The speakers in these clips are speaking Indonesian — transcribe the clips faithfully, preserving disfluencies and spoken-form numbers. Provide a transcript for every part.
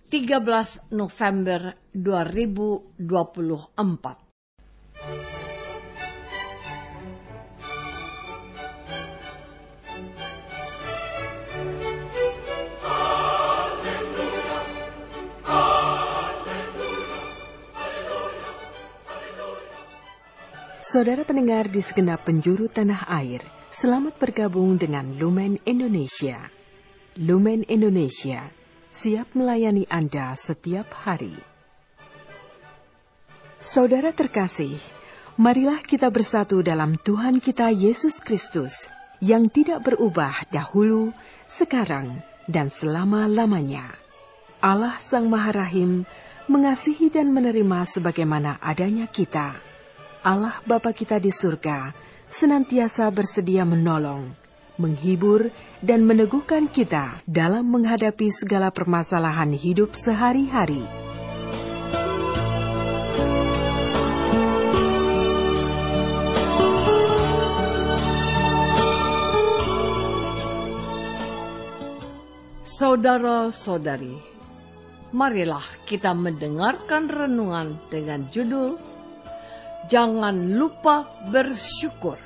tiga belas November dua ribu dua puluh empat. Saudara pendengar di segenap penjuru tanah air, selamat bergabung dengan Lumen Indonesia. Lumen Indonesia, siap melayani Anda setiap hari. Saudara terkasih, marilah kita bersatu dalam Tuhan kita Yesus Kristus, yang tidak berubah dahulu, sekarang, dan selama-lamanya. Allah Sang Maha Rahim mengasihi dan menerima sebagaimana adanya kita. Allah Bapa kita di surga senantiasa bersedia menolong, menghibur, dan meneguhkan kita dalam menghadapi segala permasalahan hidup sehari-hari. Saudara-saudari, marilah kita mendengarkan renungan dengan judul Jangan lupa bersyukur.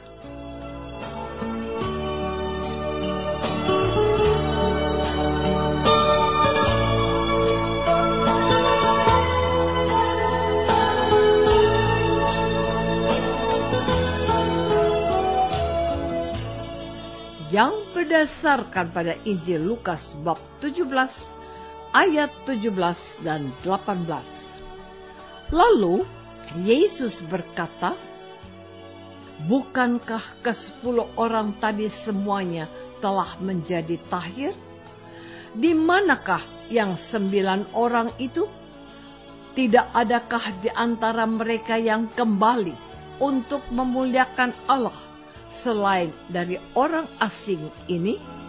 Yang berdasarkan pada Injil Lukas bab tujuh belas ayat tujuh belas dan delapan belas. Lalu Yesus berkata, "Bukankah kesepuluh orang tadi semuanya telah menjadi tahir? Di manakah yang sembilan orang itu? Tidak adakah di antara mereka yang kembali untuk memuliakan Allah selain dari orang asing ini?"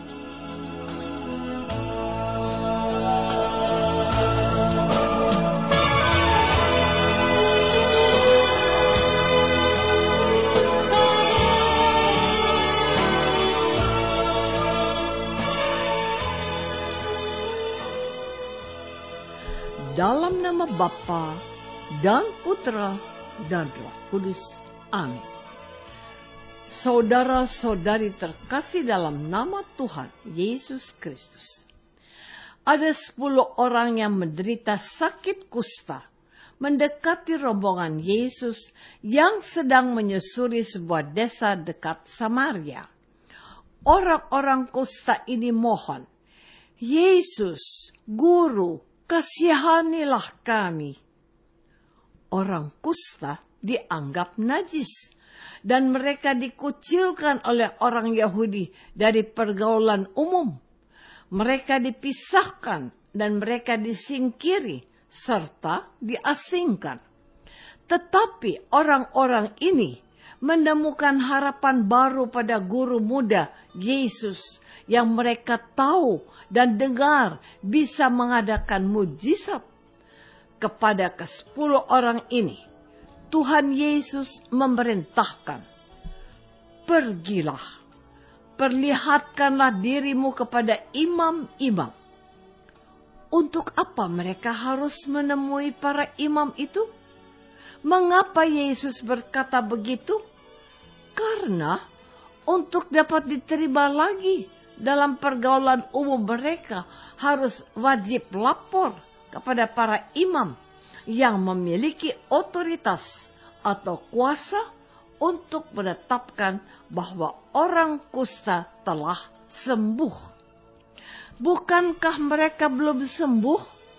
Dalam nama Bapa dan Putra dan Roh Kudus. Amin. Saudara-saudari terkasih dalam nama Tuhan Yesus Kristus. Ada sepuluh orang yang menderita sakit kusta mendekati rombongan Yesus yang sedang menyusuri sebuah desa dekat Samaria. Orang-orang kusta ini mohon, "Yesus, Guru, kasihanilah kami." Orang kusta dianggap najis dan mereka dikucilkan oleh orang Yahudi dari pergaulan umum. Mereka dipisahkan dan mereka disingkiri serta diasingkan. Tetapi orang-orang ini menemukan harapan baru pada guru muda Yesus yang mereka tahu dan dengar bisa mengadakan mujizat. Kepada kesepuluh orang ini, Tuhan Yesus memerintahkan, "Pergilah, perlihatkanlah dirimu kepada imam-imam." Untuk apa mereka harus menemui para imam itu? Mengapa Yesus berkata begitu? Karena untuk dapat diterima lagi dalam pergaulan umum mereka harus wajib lapor kepada para imam yang memiliki otoritas atau kuasa untuk menetapkan bahwa orang kusta telah sembuh. Bukankah mereka belum sembuh?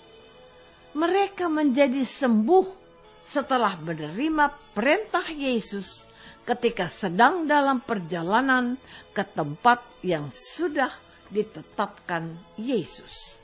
Mereka menjadi sembuh setelah menerima perintah Yesus ketika sedang dalam perjalanan ke tempat yang sudah ditetapkan Yesus.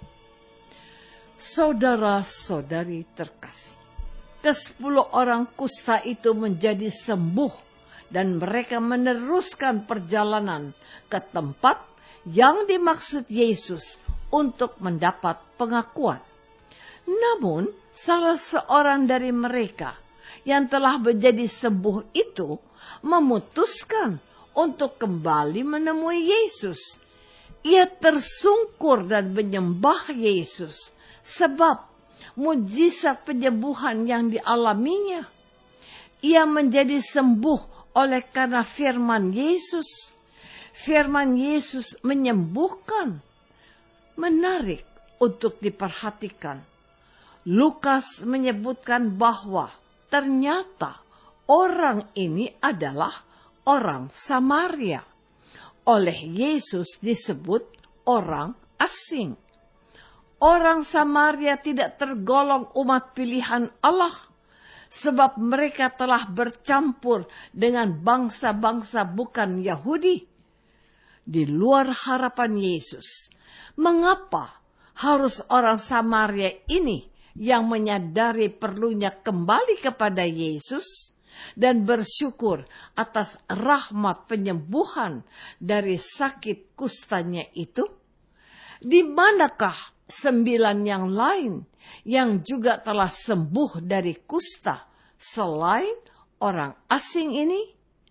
Saudara-saudari terkasih, kesepuluh orang kusta itu menjadi sembuh dan mereka meneruskan perjalanan ke tempat yang dimaksud Yesus untuk mendapat pengakuan. Namun, salah seorang dari mereka yang telah menjadi sembuh itu memutuskan untuk kembali menemui Yesus. Ia tersungkur dan menyembah Yesus sebab mujizat penyembuhan yang dialaminya. Ia menjadi sembuh oleh karena firman Yesus. Firman Yesus menyembuhkan. Menarik untuk diperhatikan. Lukas menyebutkan bahwa ternyata orang ini adalah orang Samaria. Oleh Yesus disebut orang asing. Orang Samaria tidak tergolong umat pilihan Allah, sebab mereka telah bercampur dengan bangsa-bangsa bukan Yahudi. Di luar harapan Yesus, mengapa harus orang Samaria ini yang menyadari perlunya kembali kepada Yesus dan bersyukur atas rahmat penyembuhan dari sakit kustanya itu? Di manakah sembilan yang lain yang juga telah sembuh dari kusta selain orang asing ini?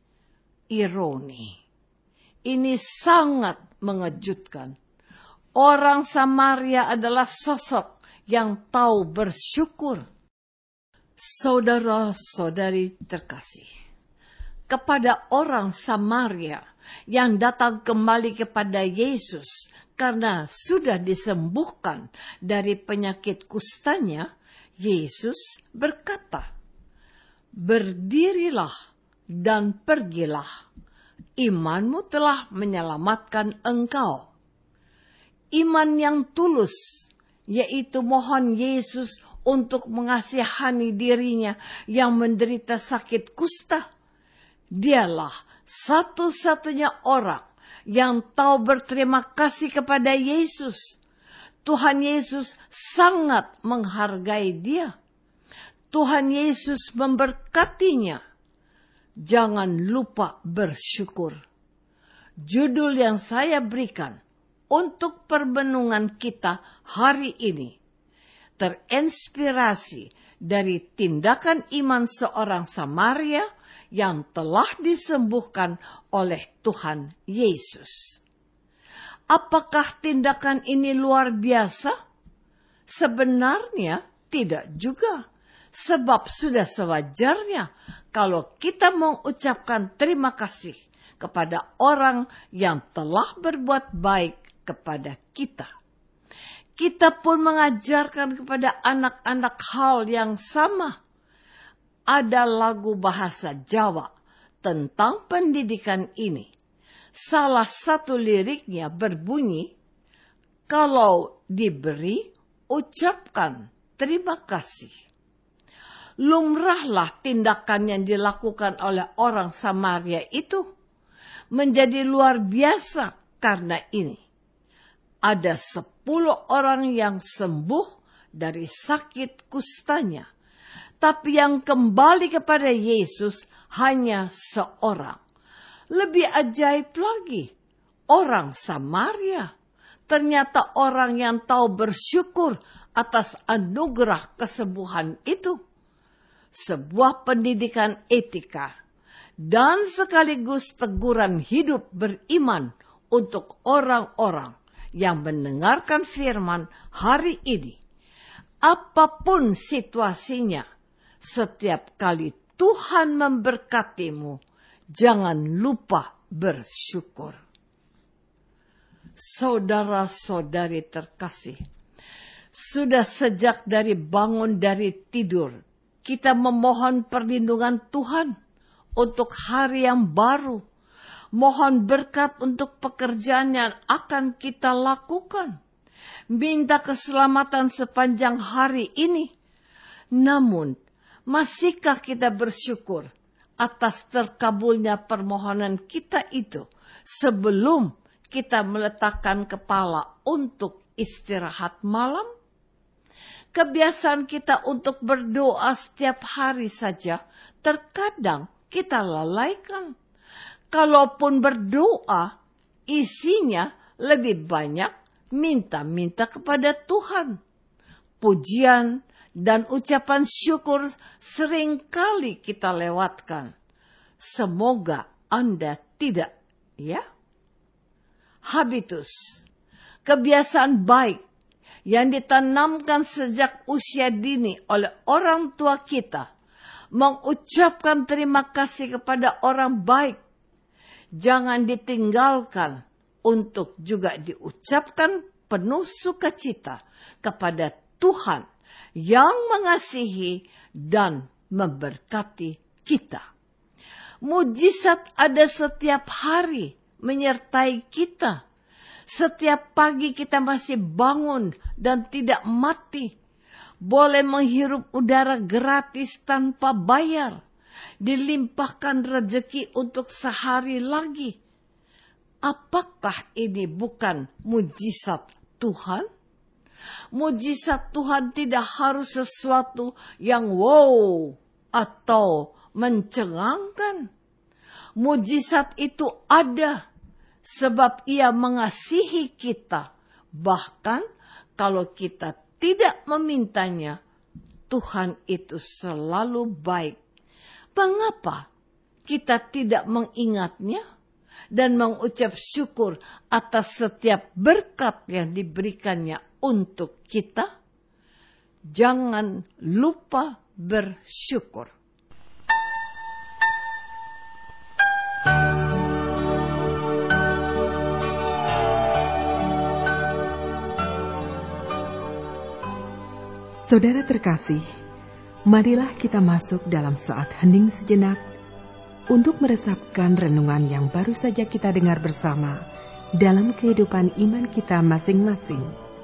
Ironi. Ini sangat mengejutkan. Orang Samaria adalah sosok yang tahu bersyukur. Saudara-saudari terkasih, kepada orang Samaria yang datang kembali kepada Yesus karena sudah disembuhkan dari penyakit kustanya, Yesus berkata, "Berdirilah dan pergilah, imanmu telah menyelamatkan engkau." Iman yang tulus, yaitu mohon Yesus untuk mengasihani dirinya yang menderita sakit kusta. Dialah satu-satunya orang yang tahu berterima kasih kepada Yesus. Tuhan Yesus sangat menghargai dia. Tuhan Yesus memberkatinya. Jangan lupa bersyukur. Judul yang saya berikan untuk permenungan kita hari ini terinspirasi dari tindakan iman seorang Samaria yang telah disembuhkan oleh Tuhan Yesus. Apakah tindakan ini luar biasa? Sebenarnya tidak juga, sebab sudah sewajarnya kalau kita mengucapkan terima kasih kepada orang yang telah berbuat baik kepada kita. Kita pun mengajarkan kepada anak-anak hal yang sama. Ada lagu bahasa Jawa tentang pendidikan ini. Salah satu liriknya berbunyi, "Kalau diberi, ucapkan terima kasih." Lumrahlah tindakan yang dilakukan oleh orang Samaria itu menjadi luar biasa karena ini. Ada sepuluh orang yang sembuh dari sakit kustanya. Tapi yang kembali kepada Yesus hanya seorang. Lebih ajaib lagi, orang Samaria. Ternyata orang yang tahu bersyukur atas anugerah kesembuhan itu. Sebuah pendidikan etika dan sekaligus teguran hidup beriman untuk orang-orang yang mendengarkan firman hari ini. Apapun situasinya, setiap kali Tuhan memberkatimu, jangan lupa bersyukur. Saudara-saudari terkasih, sudah sejak dari bangun dari tidur, kita memohon perlindungan Tuhan untuk hari yang baru. Mohon berkat untuk pekerjaan yang akan kita lakukan. Minta keselamatan sepanjang hari ini. Namun, masihkah kita bersyukur atas terkabulnya permohonan kita itu sebelum kita meletakkan kepala untuk istirahat malam? Kebiasaan kita untuk berdoa setiap hari saja terkadang kita lalaikan. Kalaupun berdoa, isinya lebih banyak minta-minta kepada Tuhan. Pujian dan ucapan syukur seringkali kita lewatkan. Semoga Anda tidak, ya? Habitus, kebiasaan baik yang ditanamkan sejak usia dini oleh orang tua kita, mengucapkan terima kasih kepada orang baik, jangan ditinggalkan untuk juga diucapkan penuh sukacita kepada Tuhan yang mengasihi dan memberkati kita. Mujizat ada setiap hari menyertai kita. Setiap pagi kita masih bangun dan tidak mati. Boleh menghirup udara gratis tanpa bayar. Dilimpahkan rezeki untuk sehari lagi. Apakah ini bukan mujizat Tuhan? Mujizat Tuhan tidak harus sesuatu yang wow atau mencengangkan. Mujizat itu ada sebab Ia mengasihi kita. Bahkan kalau kita tidak memintanya, Tuhan itu selalu baik. Mengapa kita tidak mengingatnya dan mengucap syukur atas setiap berkat yang diberikannya untuk kita? Jangan lupa bersyukur. Saudara terkasih, marilah kita masuk dalam saat hening sejenak untuk meresapkan renungan yang baru saja kita dengar bersama dalam kehidupan iman kita masing-masing.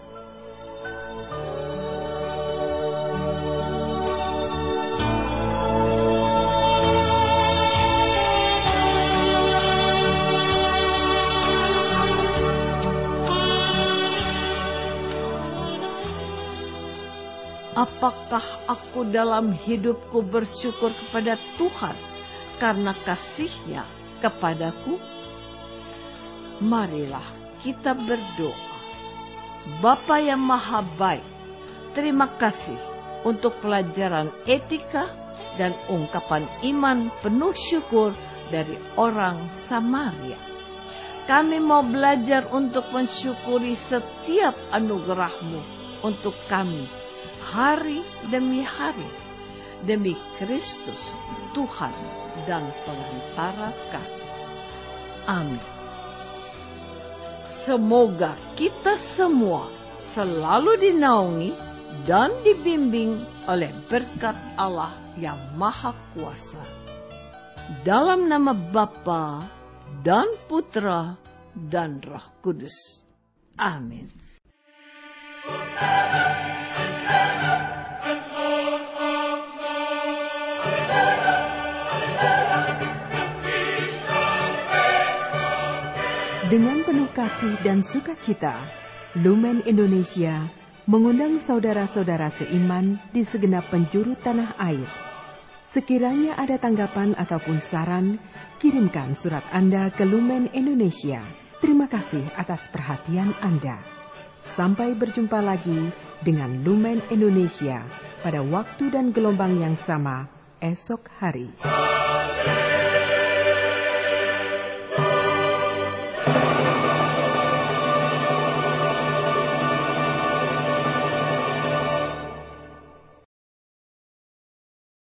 Apakah aku dalam hidupku bersyukur kepada Tuhan karena kasih-Nya kepadaku? Marilah kita berdoa. Bapa yang Maha Baik, terima kasih untuk pelajaran etika dan ungkapan iman penuh syukur dari orang Samaria. Kami mau belajar untuk mensyukuri setiap anugerah-Mu untuk kami, hari demi hari, demi Kristus, Tuhan dan Pengantara kami. Amin. Semoga kita semua selalu dinaungi dan dibimbing oleh berkat Allah yang Maha Kuasa. Dalam nama Bapa dan Putra dan Roh Kudus. Amin. Dengan penuh kasih dan sukacita, Lumen Indonesia mengundang saudara-saudara seiman di segenap penjuru tanah air. Sekiranya ada tanggapan ataupun saran, kirimkan surat Anda ke Lumen Indonesia. Terima kasih atas perhatian Anda. Sampai berjumpa lagi dengan Lumen Indonesia pada waktu dan gelombang yang sama esok hari.